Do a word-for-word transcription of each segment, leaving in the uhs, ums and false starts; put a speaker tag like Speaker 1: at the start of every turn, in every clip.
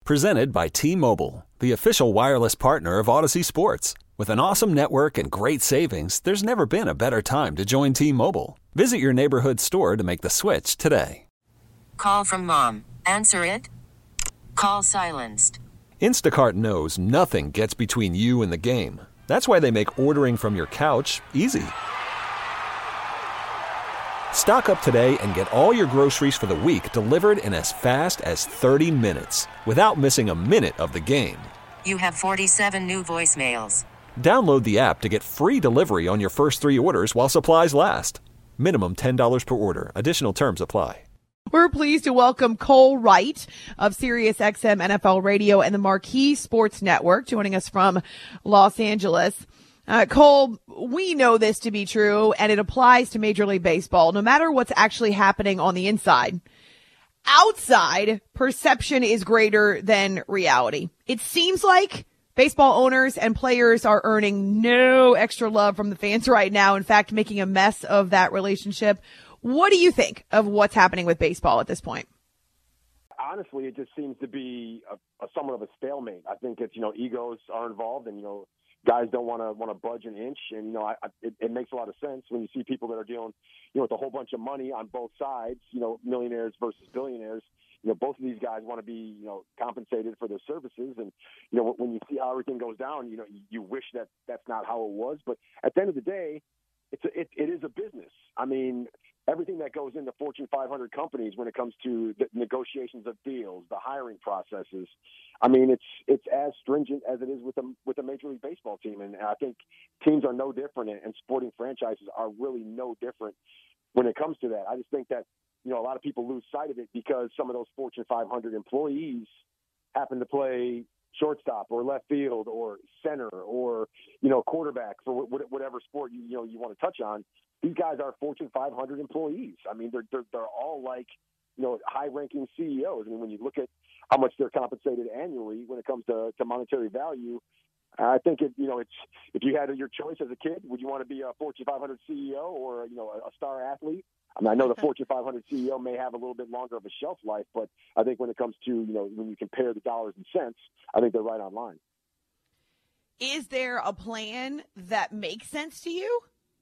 Speaker 1: Presented by T-Mobile, the official wireless partner of Odyssey Sports. With an awesome network and great savings, there's never been a better time to join T-Mobile. Visit your neighborhood store to make the switch today.
Speaker 2: Call from mom. Answer it. Call silenced.
Speaker 1: Instacart knows nothing gets between you and the game. That's why they make ordering from your couch easy. Stock up today and get all your groceries for the week delivered in as fast as thirty minutes without missing a minute of the game.
Speaker 2: You have forty-seven new voicemails.
Speaker 1: Download the app to get free delivery on your first three orders while supplies last. Minimum ten dollars per order. Additional terms apply.
Speaker 3: We're pleased to welcome Cole Wright of SiriusXM N F L Radio and the Marquee Sports Network, joining us from Los Angeles. Uh, Cole, we know this to be true, and it applies to Major League Baseball. No matter what's actually happening on the inside, outside, perception is greater than reality. It seems like baseball owners and players are earning no extra love from the fans right now, in fact, making a mess of that relationship. What do you think of what's happening with baseball at this point?
Speaker 4: Honestly, it just seems to be a, a somewhat of a stalemate. I think it's, you know, egos are involved, and, you know, guys don't want to want to budge an inch, and you know, I, I, it, it makes a lot of sense when you see people that are dealing, you know, with a whole bunch of money on both sides. You know, millionaires versus billionaires. You know, both of these guys want to be, you know, compensated for their services, and you know, when you see how everything goes down, you know, you, you wish that that's not how it was. But at the end of the day, it's a, it, it is a business. I mean, everything that goes into Fortune five hundred companies when it comes to the negotiations of deals, the hiring processes. I mean, it's it's as stringent as it is with a with a Major League Baseball team, and I think teams are no different, and sporting franchises are really no different when it comes to that. I just think that, you know, a lot of people lose sight of it because some of those Fortune five hundred employees happen to play shortstop or left field or center or, you know, quarterback for whatever sport you, you know you want to touch on. These guys are Fortune five hundred employees. I mean, they're they're, they're all like, you know, high-ranking C E Os. I mean, when you look at how much they're compensated annually when it comes to, to monetary value, I think it, you know, it's if you had your choice as a kid, would you want to be a Fortune five hundred C E O or, you know, a, a star athlete? I mean, I know the Fortune five hundred C E O may have a little bit longer of a shelf life, but I think when it comes to, you know, when you compare the dollars and cents, I think they're right on line.
Speaker 3: Is there a plan that makes sense to you?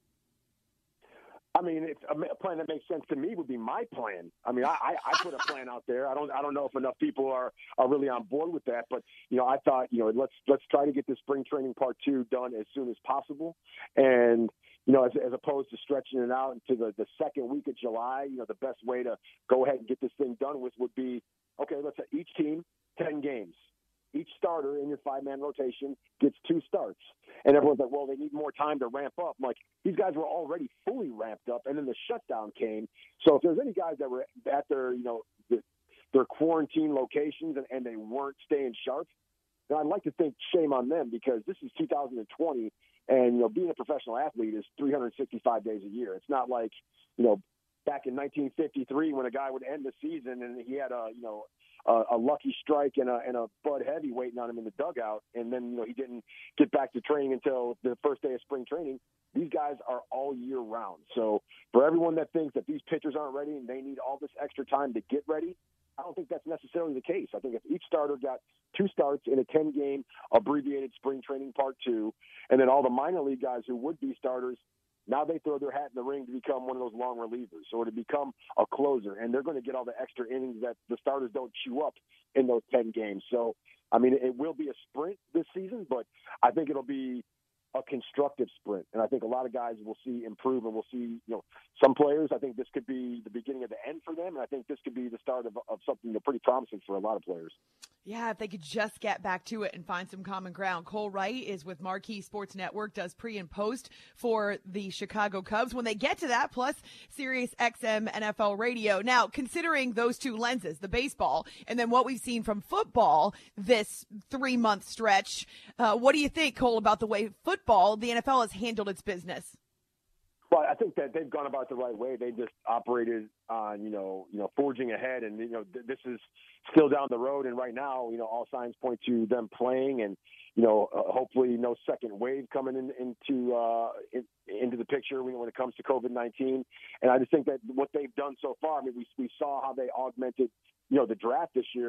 Speaker 4: I mean, it's a plan that makes sense to me would be my plan. I mean, I, I put a plan out there. I don't, I don't know if enough people are, are really on board with that, but you know, I thought, you know, let's let's try to get this spring training part two done as soon as possible, and you know, as, as opposed to stretching it out into the, the second week of July. You know, the best way to go ahead and get this thing done with would be, okay, let's have each team ten games. Each starter in your five-man rotation gets two starts. And everyone's like, well, they need more time to ramp up. I'm like, these guys were already fully ramped up, and then the shutdown came. So if there's any guys that were at their, you know, the, their quarantine locations and, and they weren't staying sharp, then I'd like to think shame on them, because this is two thousand twenty, and, you know, being a professional athlete is three hundred sixty-five days a year. It's not like, you know, back in nineteen fifty-three when a guy would end the season and he had a, you know, a, a lucky strike and a, and a Bud Heavy waiting on him in the dugout, and then, you know, he didn't get back to training until the first day of spring training. These guys are all year round. So for everyone that thinks that these pitchers aren't ready and they need all this extra time to get ready, I don't think that's necessarily the case. I think if each starter got two starts in a ten-game abbreviated spring training part two, and then all the minor league guys who would be starters, now they throw their hat in the ring to become one of those long relievers or to become a closer, and they're going to get all the extra innings that the starters don't chew up in those ten games. So, I mean, it will be a sprint this season, but I think it'll be a constructive sprint. And I think a lot of guys will see improve, and we'll see, you know, some players, I think this could be the beginning of the end for them. And I think this could be the start of, of something that's pretty promising for a lot of players.
Speaker 3: Yeah, if they could just get back to it and find some common ground. Cole Wright is with Marquee Sports Network, does pre and post for the Chicago Cubs. When they get to that, plus SiriusXM N F L Radio. Now, considering those two lenses, the baseball and then what we've seen from football this three-month stretch, uh, what do you think, Cole, about the way football, the N F L, has handled its business?
Speaker 4: Well, I think that they've gone about the right way. They just operated on, you know, you know, forging ahead, and you know, th- this is still down the road. And right now, you know, all signs point to them playing, and you know, uh, hopefully, no second wave coming in, into uh, in, into the picture when, when it comes to COVID nineteen. And I just think that what they've done so far, I mean, we we saw how they augmented, you know, the draft this year, and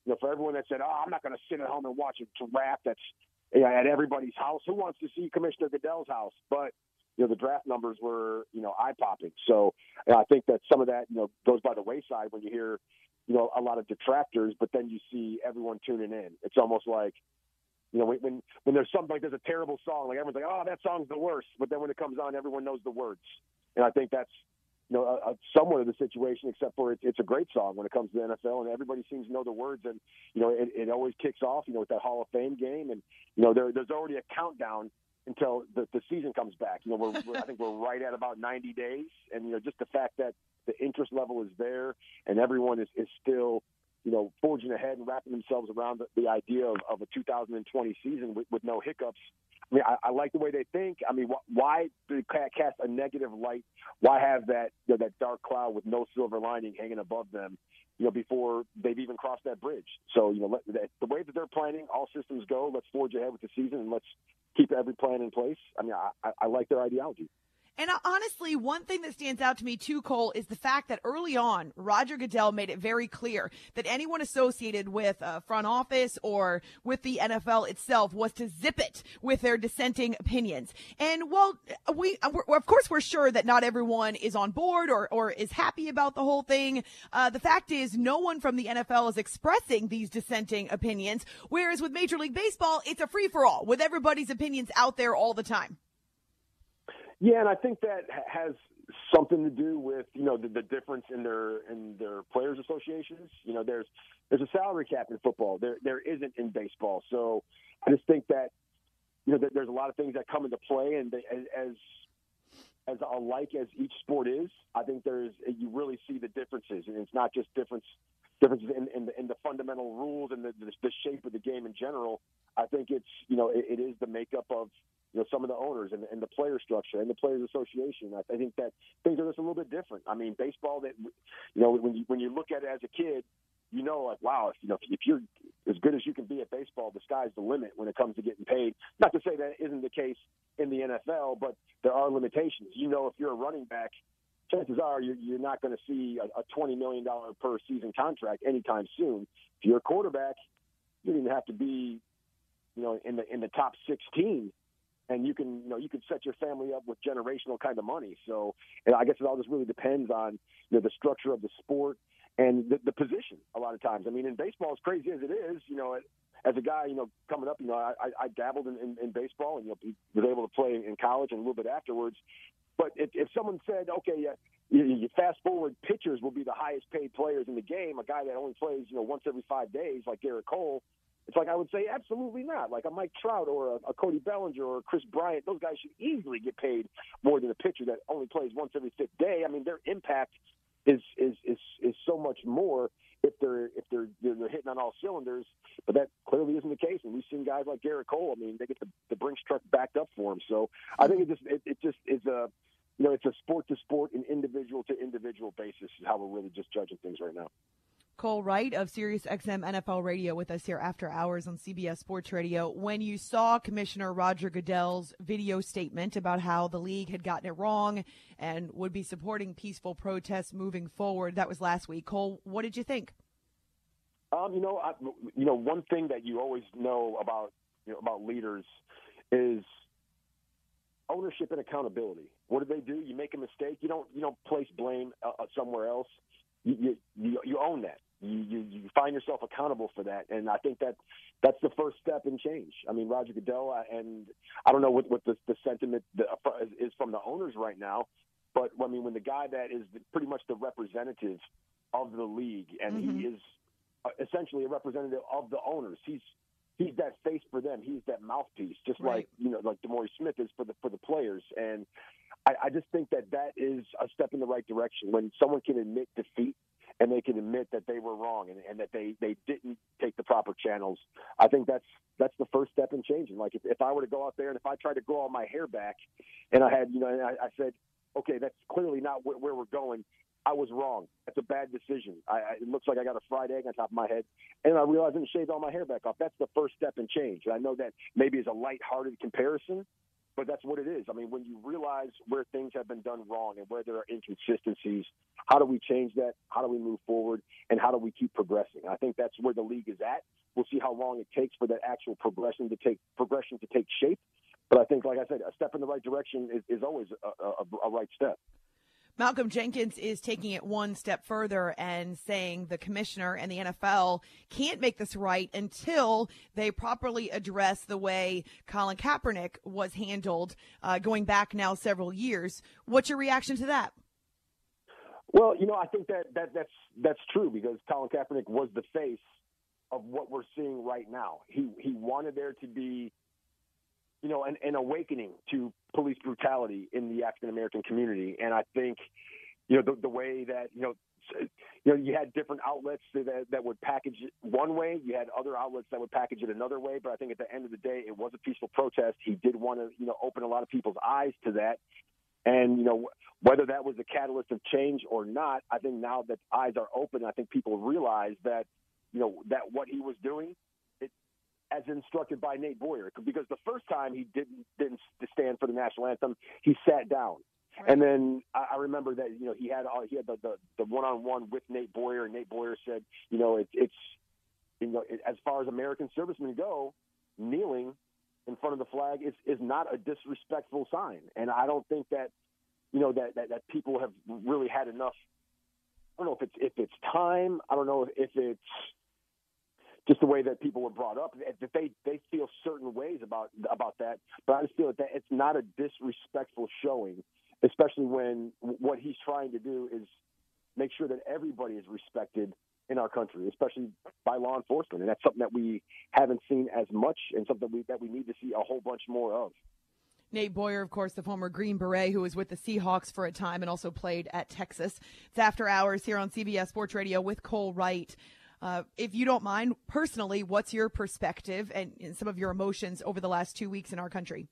Speaker 4: you know, for everyone that said, oh, I'm not going to sit at home and watch a draft that's you know, at everybody's house. Who wants to see Commissioner Goodell's house? But, you know, the draft numbers were, you know, eye-popping. So and I think that some of that, you know, goes by the wayside when you hear, you know, a lot of detractors, but then you see everyone tuning in. It's almost like, you know, when when there's something like there's a terrible song, like everyone's like, oh, that song's the worst. But then when it comes on, everyone knows the words. And I think that's, you know, a, a somewhat of the situation, except for it's, it's a great song when it comes to the N F L, and everybody seems to know the words. And, you know, it, it always kicks off, you know, with that Hall of Fame game. And, you know, there, there's already a countdown until the, the season comes back. You know, we're, we're, I think we're right at about ninety days. And, you know, just the fact that the interest level is there and everyone is, is still, you know, forging ahead and wrapping themselves around the, the idea of, of a two thousand twenty season with, with no hiccups. I mean, I, I like the way they think. I mean, wh- why cast a negative light? Why have that you know, that dark cloud with no silver lining hanging above them, you know, before they've even crossed that bridge? So, you know, let, the, the way that they're planning, all systems go. Let's forge ahead with the season and let's keep every plan in place. I mean, I, I, I like their ideology.
Speaker 3: And honestly, one thing that stands out to me too, Cole, is the fact that early on, Roger Goodell made it very clear that anyone associated with a front office or with the N F L itself was to zip it with their dissenting opinions. And well, we, we're, of course, we're sure that not everyone is on board or, or is happy about the whole thing. Uh, the fact is, no one from the N F L is expressing these dissenting opinions, whereas with Major League Baseball, it's a free-for-all with everybody's opinions out there all the time.
Speaker 4: Yeah, and I think that has something to do with, you know, the, the difference in their in their players' associations. You know, there's there's a salary cap in football. There there isn't in baseball. So I just think that, you know, that there's a lot of things that come into play, and they, as as alike as each sport is, I think there's you really see the differences, and it's not just difference differences in, in, the, in the fundamental rules and the, the the shape of the game in general. I think it's you know it, it is the makeup of you know, some of the owners and, and the player structure and the players association. I, I think that things are just a little bit different. I mean, baseball, that, you know, when you, when you look at it as a kid, you know, like, wow, if, you know, if, if you're as good as you can be at baseball, the sky's the limit when it comes to getting paid. Not to say that isn't the case in the N F L, but there are limitations. You know, if you're a running back, chances are you're, you're not going to see a, a twenty million dollars per season contract anytime soon. If you're a quarterback, you don't even have to be, you know, in the in the top sixteen. And you can, you know, you can set your family up with generational kind of money. So, and I guess it all just really depends on, you know, the structure of the sport and the, the position. A lot of times, I mean, in baseball, as crazy as it is, you know, as a guy, you know, coming up, you know, I, I dabbled in, in, in baseball and you know, was able to play in college and a little bit afterwards. But if, if someone said, okay, yeah, you, you fast forward, pitchers will be the highest paid players in the game, a guy that only plays, you know, once every five days, like Garrett Cole. It's like I would say absolutely not. Like a Mike Trout or a, a Cody Bellinger or a Chris Bryant, those guys should easily get paid more than a pitcher that only plays once every fifth day. I mean, their impact is is is, is so much more if they're if they're they're hitting on all cylinders. But that clearly isn't the case. And we've seen guys like Garrett Cole. I mean, they get the, the Brinks truck backed up for him. So I think it just it, it just is a you know it's a sport to sport and individual to individual basis is how we're really just judging things right now.
Speaker 3: Cole Wright of Sirius X M N F L Radio with us here after hours on C B S Sports Radio. When you saw Commissioner Roger Goodell's video statement about how the league had gotten it wrong and would be supporting peaceful protests moving forward, that was last week. Cole, what did you think?
Speaker 4: Um, you know, I, you know, one thing that you always know about you know, about leaders is ownership and accountability. What do they do? You make a mistake, you don't you don't place blame uh, somewhere else. You, you you own that. You, you you find yourself accountable for that, and I think that that's the first step in change. I mean, Roger Goodell, and I don't know what, what the, the sentiment is from the owners right now, but I mean, when the guy that is pretty much the representative of the league, and mm-hmm. he is essentially a representative of the owners, he's he's that face for them. He's that mouthpiece, just right. like you know, like DeMaurice Smith is for the for the players, and I, I just think that that is a step in the right direction when someone can admit defeat. And they can admit that they were wrong and, and that they, they didn't take the proper channels. I think that's that's the first step in changing. Like if, if I were to go out there and if I tried to grow all my hair back and I had, you know, and I, I said, okay, that's clearly not where, where we're going. I was wrong. That's a bad decision. I, I, it looks like I got a fried egg on top of my head. And I realized I didn't shave all my hair back off. That's the first step in change. And I know that maybe is a lighthearted comparison, but that's what it is. I mean, when you realize where things have been done wrong and where there are inconsistencies, how do we change that? How do we move forward? And how do we keep progressing? I think that's where the league is at. We'll see how long it takes for that actual progression to take progression to take shape. But I think, like I said, a step in the right direction is, is always a, a, a right step.
Speaker 3: Malcolm Jenkins is taking it one step further and saying the commissioner and the N F L can't make this right until they properly address the way Colin Kaepernick was handled uh, going back now several years. What's your reaction to that?
Speaker 4: Well, you know, I think that, that that's that's true because Colin Kaepernick was the face of what we're seeing right now. He he wanted there to be, you know, an, an awakening to police brutality in the African-American community. And I think, you know, the, the way that, you know, you know, you had different outlets that, that would package it one way. You had other outlets that would package it another way. But I think at the end of the day, it was a peaceful protest. He did want to, you know, open a lot of people's eyes to that. And, you know, whether that was the catalyst of change or not, I think now that eyes are open, I think people realize that, you know, that what he was doing, as instructed by Nate Boyer, because the first time he didn't didn't stand for the national anthem, he sat down, right. And then I, I remember that you know he had all, he had the, the the one-on-one with Nate Boyer, and Nate Boyer said, you know, it, it's you know it, as far as American servicemen go, kneeling in front of the flag is is not a disrespectful sign, and I don't think that you know that that, that people have really had enough. I don't know if it's if it's time. I don't know if it's just the way that people were brought up, that they, they feel certain ways about about that. But I just feel that it's not a disrespectful showing, especially when what he's trying to do is make sure that everybody is respected in our country, especially by law enforcement. And that's something that we haven't seen as much and something we, that we need to see a whole bunch more of.
Speaker 3: Nate Boyer, of course, the former Green Beret who was with the Seahawks for a time and also played at Texas. It's After Hours here on C B S Sports Radio with Cole Wright. Uh, if you don't mind, personally, what's your perspective and, and some of your emotions over the last two weeks in our country?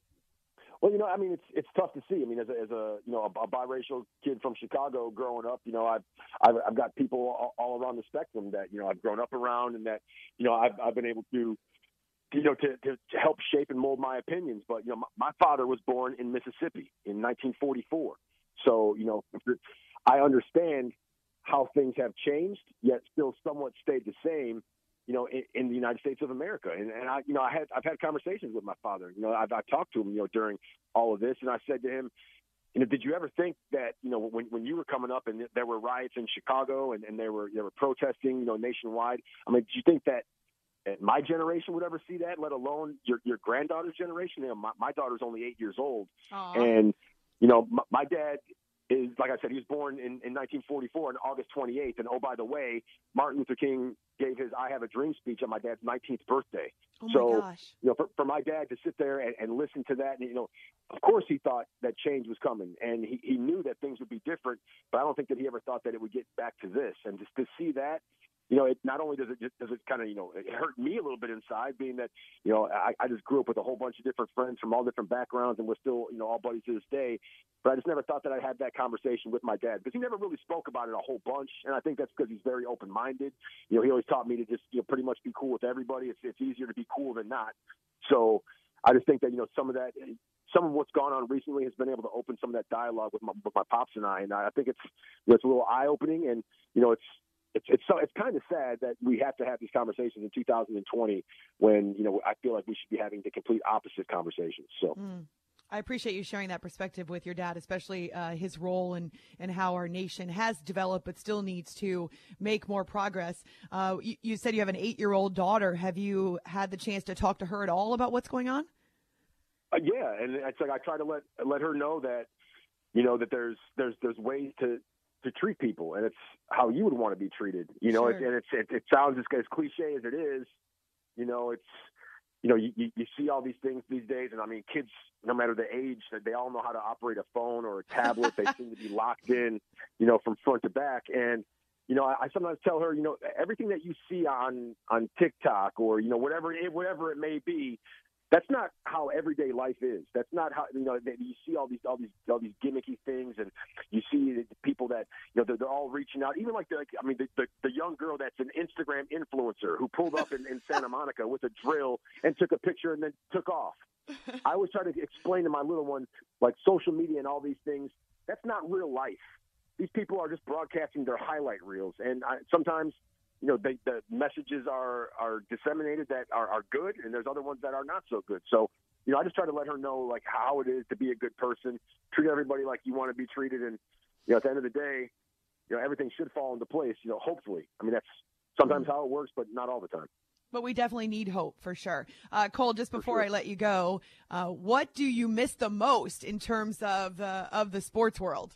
Speaker 4: Well, you know, I mean, it's it's tough to see. I mean, as a, as a you know a, a biracial kid from Chicago growing up, you know, I've I've, I've got people all, all around the spectrum that you know I've grown up around, and that you know I've I've been able to you know to, to, to help shape and mold my opinions. But you know, my, my father was born in Mississippi in nineteen forty-four, so you know I understand how things have changed, yet still somewhat stayed the same, you know, in, in the United States of America. And, and I, you know, I had, I've had conversations with my father, you know, I've, I talked to him, you know, during all of this. And I said to him, you know, did you ever think that, you know, when, when you were coming up and there were riots in Chicago and, and they were, they were protesting, you know, nationwide. I mean, do you think that my generation would ever see that, let alone your, your granddaughter's generation? You know, my, my daughter's only eight years old. Aww. And, you know, my, my dad, is, like I said, he was born in, in nineteen forty-four on August twenty-eighth. And, oh, by the way, Martin Luther King gave his I Have a Dream speech on my dad's nineteenth birthday.
Speaker 3: Oh, my
Speaker 4: so,
Speaker 3: gosh.
Speaker 4: you know, for, for my dad to sit there and, and listen to that, and, you know, of course he thought that change was coming. And he, he knew that things would be different, but I don't think that he ever thought that it would get back to this. And just to see that, you know, it not only does it just, does it kind of, you know, it hurt me a little bit inside, being that, you know, I, I just grew up with a whole bunch of different friends from all different backgrounds, and we're still, you know, all buddies to this day. But I just never thought that I'd have that conversation with my dad, because he never really spoke about it a whole bunch. And I think that's because he's very open-minded. You know, he always taught me to just, you know, pretty much be cool with everybody. It's, it's easier to be cool than not. So I just think that, you know, some of that, some of what's gone on recently has been able to open some of that dialogue with my, with my pops and I. And I think it's, you know, it's a little eye-opening, and, you know, it's, It's it's so it's kind of sad that we have to have these conversations in two thousand twenty when, you know, I feel like we should be having the complete opposite conversations. So
Speaker 3: mm. I appreciate you sharing that perspective with your dad, especially uh, his role and, and how our nation has developed but still needs to make more progress. Uh, you, you said you have an eight-year-old daughter. Have you had the chance to talk to her at all about what's going on?
Speaker 4: Uh, yeah, and it's like I try to let let her know that, you know, that there's there's there's ways to. to treat people, and it's how you would want to be treated, you know,
Speaker 3: sure.
Speaker 4: it, and it's, it, it sounds as, as cliche as it is, you know, it's, you know, you, you see all these things these days, and I mean, kids, no matter the age, they all know how to operate a phone or a tablet. They seem to be locked in, you know, from front to back. And, you know, I, I sometimes tell her, you know, everything that you see on, on TikTok or, you know, whatever it, whatever it may be, that's not how everyday life is. That's not how, you know, you see all these, all these, all these gimmicky things, and you see the people that, you know, they're, they're all reaching out. Even like, the, like I mean, the, the, the young girl that's an Instagram influencer who pulled up in, in Santa Monica with a drill and took a picture and then took off. I always try to explain to my little ones, like social media and all these things, that's not real life. These people are just broadcasting their highlight reels. And I, sometimes, you know, they, the messages are, are disseminated that are, are good, and there's other ones that are not so good. So, you know, I just try to let her know, like, how it is to be a good person, treat everybody like you want to be treated. And, you know, at the end of the day, you know, everything should fall into place, you know, hopefully. I mean, that's sometimes how it works, but not all the time.
Speaker 3: But we definitely need hope for sure. Uh, Cole, just before
Speaker 4: sure.
Speaker 3: I let you go, uh, what do you miss the most in terms of uh, of the sports world?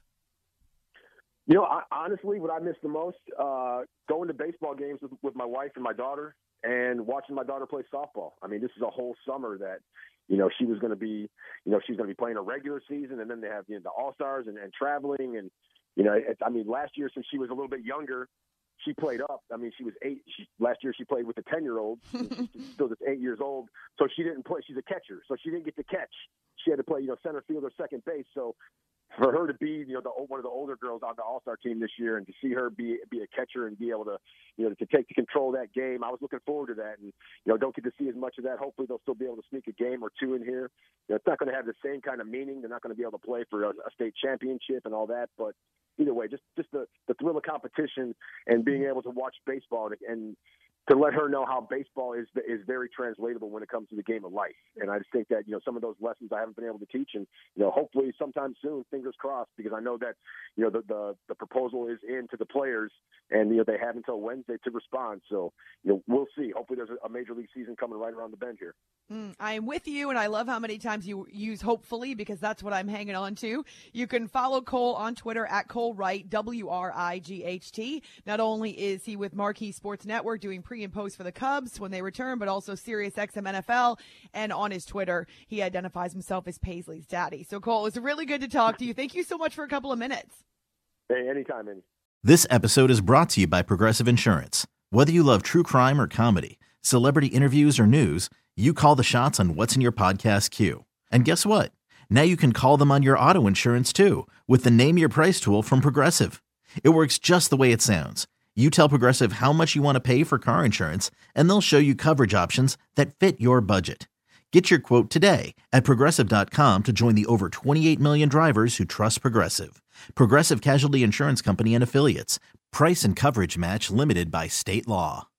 Speaker 4: You know, I, honestly, what I miss the most, uh, going to baseball games with, with my wife and my daughter and watching my daughter play softball. I mean, this is a whole summer that, you know, she was going to be, you know, she's going to be playing a regular season, and then they have, you know, the All-Stars and, and traveling. And, you know, it, I mean, last year, since she was a little bit younger, she played up. I mean, she was eight. She, last year she played with the ten-year-olds. She's still just eight years old. So she didn't play. She's a catcher. So she didn't get to catch. She had to play, you know, center field or second base. So for her to be, you know, the, one of the older girls on the All-Star team this year, and to see her be be a catcher and be able to, you know, to take to control that game, I was looking forward to that. And, you know, don't get to see as much of that. Hopefully they'll still be able to sneak a game or two in here. You know, it's not going to have the same kind of meaning. They're not going to be able to play for a, a state championship and all that. But either way, just just the, the thrill of competition and being able to watch baseball and, and to let her know how baseball is is very translatable when it comes to the game of life. And I just think that, you know, some of those lessons I haven't been able to teach, and, you know, hopefully sometime soon, fingers crossed, because I know that, you know, the, the, the proposal is in to the players, and, you know, they have until Wednesday to respond. So, you know, we'll see. Hopefully there's a major league season coming right around the bend here.
Speaker 3: Mm, I am with you, and I love how many times you use hopefully, because that's what I'm hanging on to. You can follow Cole on Twitter at Cole Wright, W R I G H T. Not only is he with Marquee Sports Network doing pre and post for the Cubs when they return, but also Sirius X M N F L, and on his Twitter, he identifies himself as Paisley's daddy. So, Cole, it's really good to talk to you. Thank you so much for a couple of minutes.
Speaker 4: Hey, anytime, Andy.
Speaker 5: This episode is brought to you by Progressive Insurance. Whether you love true crime or comedy, celebrity interviews or news, you call the shots on what's in your podcast queue. And guess what? Now you can call them on your auto insurance too, with the Name Your Price tool from Progressive. It works just the way it sounds. You tell Progressive how much you want to pay for car insurance, and they'll show you coverage options that fit your budget. Get your quote today at Progressive dot com to join the over twenty-eight million drivers who trust Progressive. Progressive Casualty Insurance Company and Affiliates. Price and coverage match limited by state law.